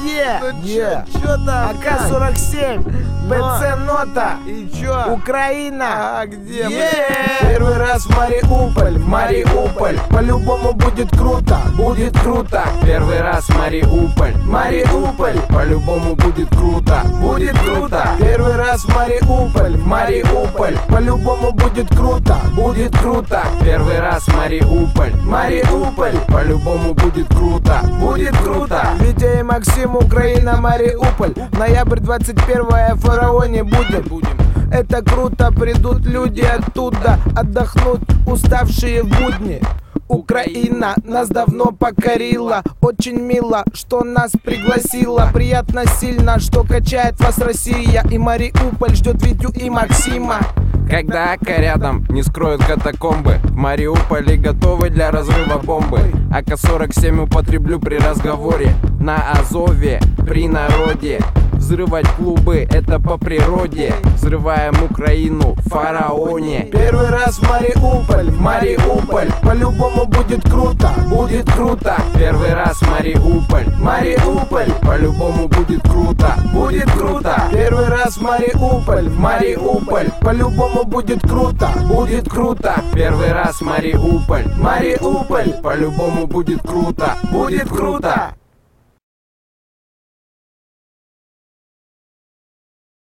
Чё там? АК-47, БЦ Нота. И чё? Украина. А где? Первый раз в Мариуполь, Мариуполь. По-любому будет круто, будет круто. Первый раз в Мариуполь, Мариуполь. по-любому будет круто, Будет круто. Первый раз в Мариуполь, Мариуполь. По-любому будет круто, будет круто. Первый раз в Мариуполь, Мариуполь. по-любому будет круто, Будет круто. Витя и Максим, Украина, Мариуполь. Ноябрь 21-е, в фараоне будем. Это круто, придут люди оттуда отдохнуть, уставшие в будни. Украина нас давно покорила. Очень мило, что нас пригласила. Приятно сильно, что качает вас Россия. И Мариуполь ждет Витю и Максима. Когда АК рядом, не скроют катакомбы. В Мариуполе готовы для разрыва бомбы. АК-47 употреблю при разговоре. На Азове, при народе. Взрывать клубы, это по природе. Взрываем Украину, в фараоне. Первый раз в Мариуполь, Мариуполь. По-любому будет круто, будет круто. Первый раз в Мариуполь, Мариуполь. по-любому будет круто, Будет круто. Первый раз в Мариуполь, Мариуполь. По-любому будет круто, будет круто. Первый раз в Мариуполь, Мариуполь. по-любому будет круто, Будет круто.